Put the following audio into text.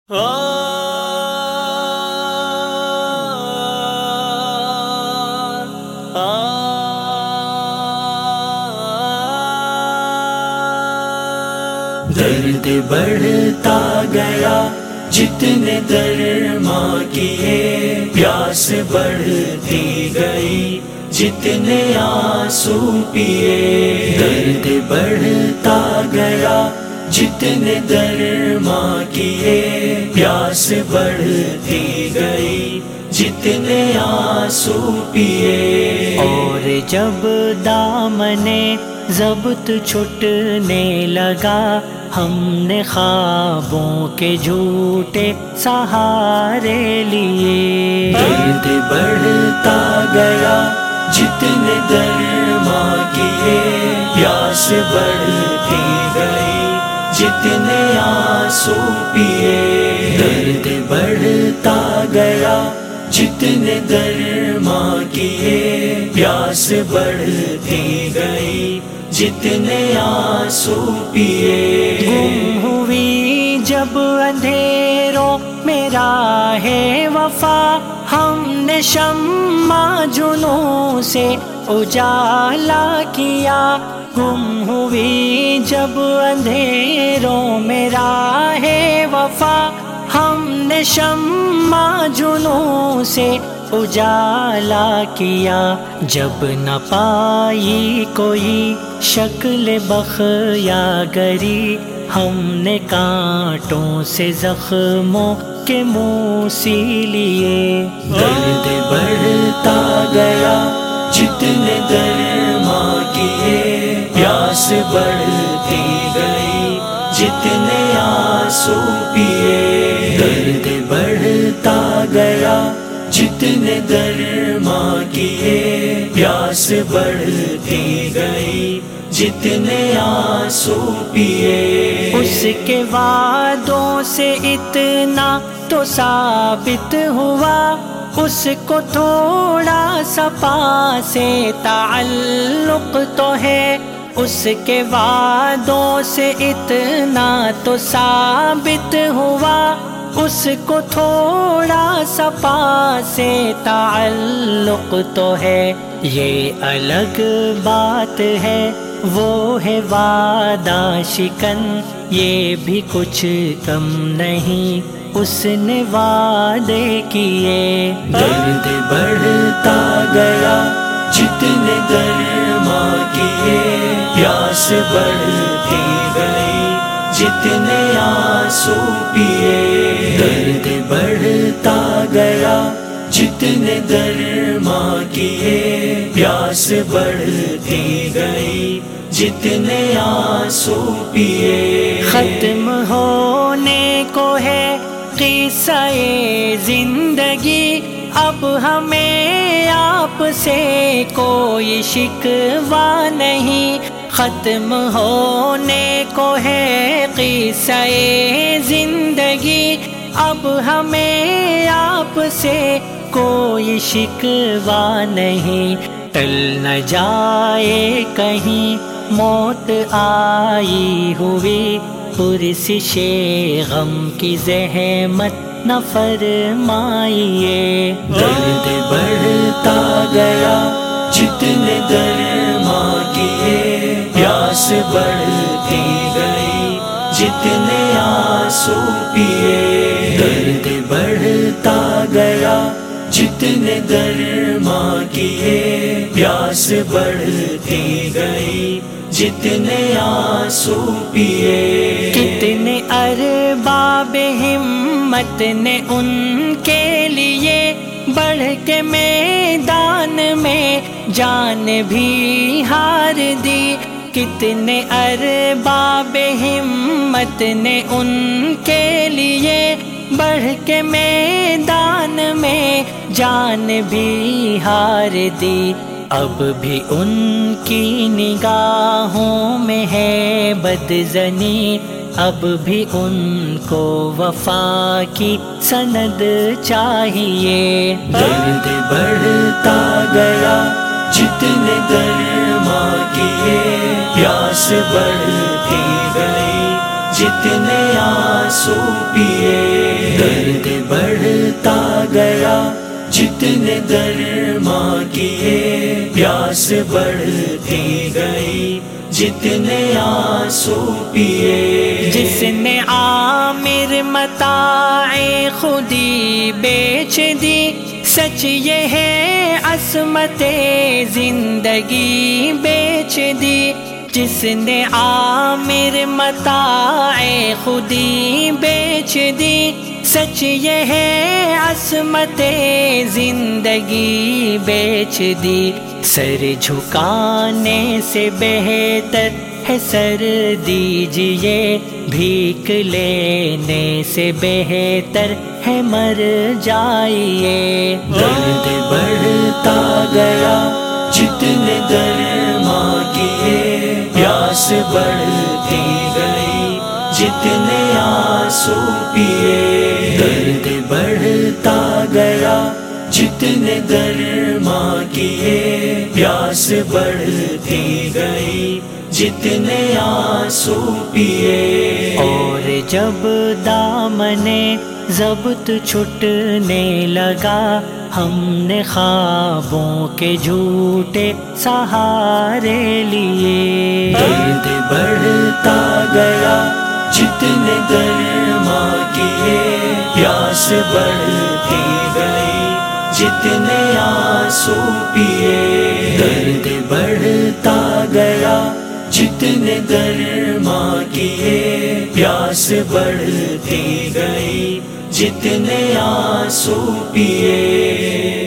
درد بڑھتا گیا جتنے درماں کیے، پیاس بڑھتی گئی جتنے آنسو پیے۔ درد بڑھتا گیا جتنے درماں کیے، پیاس بڑھتی گئی جتنے آنسو پیے۔ اور جب دامنے ضبط چھٹنے لگا، ہم نے خوابوں کے جھوٹے سہارے لیے۔ درد بڑھتا گیا جتنے درماں کیے، پیاس بڑھتی گئی جتنے آنسو پیے۔ درد بڑھتا گیا جتنے درماں کیے، پیاس بڑھتی گئی جتنے آنسو پیے۔ گم ہوئی جب اندھیروں میں راہ وفا، ہم نے شمع جنوں سے اجالا کیا۔ گم ہوئی جب اندھیروں میں راہ وفا، ہم نے شمع جنوں سے اجالا کیا۔ جب نہ پائی کوئی شکل بخیا گری، ہم نے کانٹوں سے زخموں کے منہ سی لیے۔ درد بڑھتا گیا جتنے درماں کیے، پیاس بڑھتی گئی جتنے آنسو پیے۔ درد بڑھتا گیا جتنے درماں کیے، پیاس بڑھتی گئی جتنے آنسو پیے۔ اس کے وعدوں سے اتنا تو ثابت ہوا، اس کو تھوڑا سا پاس سے تعلق تو ہے۔ اس کے وعدوں سے اتنا تو ثابت ہوا، اس کو تھوڑا سا پاس سے تعلق تو ہے۔ یہ الگ بات ہے وہ ہے وعدہ شکن، یہ بھی کچھ کم نہیں اس نے وعدے کیے۔ درد بڑھتا گیا جتنے درماں کیے، پیاس بڑھتی گئی جتنے آنسو پیے۔ درد بڑھتا گیا جتنے درماں کیے، پیاس بڑھتی گئی جتنے آنسو پیے۔ ختم ہونے کو ہے قصہ زندگی، اب ہمیں آپ سے کوئی شکوہ نہیں۔ ختم ہونے کو ہے قصہ زندگی، اب ہمیں آپ سے کوئی شکوہ نہیں۔ ٹل نہ جائے کہیں موت آئی ہوئی، پرسش غم کی زحمت نہ فرمائیے۔ درد بڑھتا گیا جتنے درماں کیے، پیاس بڑھتی گئی جتنے آنسو پیے۔ درد بڑھتا گیا جتنے درماں کیے، پیاس بڑھتی گئی جتنے آنسو پیے۔ کتنے ارباب ہمت نے ان کے لیے بڑھ کے میدان میں جان بھی ہار دی۔ کتنے ارباب ہمت نے ان کے لیے بڑھ کے میدان میں جان بھی ہار دی۔ اب بھی ان کی نگاہوں میں ہے بدظنی، اب بھی ان کو وفا کی سند چاہیے۔ درد بڑھتا گیا جتنے درماں کیے، پیاس بڑھتی گئی جتنے آنسو پیے۔ جتنے درماں کیے پیاس بڑھتی گئی جتنے آنسو پیے جس نے عامر متاع خودی بیچ دی سچ یہ ہے عصمت زندگی بیچ دی جس نے عامر متاع خودی بیچ دی سچ یہ ہے عصمت زندگی بیچ دی سر جھکانے سے بہتر ہے سر دیجئے بھیک لینے سے بہتر ہے مر جائیے درد بڑھتا گیا جتنے درماں کیے پیاس بڑھتی گئی جتنے آنسو پیے درد بڑھتا گیا جتنے درماں کیے پیاس بڑھتی گئی جتنے آنسو پیے اور جب دامن ضبط چھٹنے لگا ہم نے خوابوں کے جھوٹے سہارے لیے درد بڑھتا گیا جتنے درماں کیے پیاس بڑھتی گئی جتنے آنسو پیے درد بڑھتا گیا جتنے درماں کیے پیاس بڑھتی گئی جتنے آنسو پیے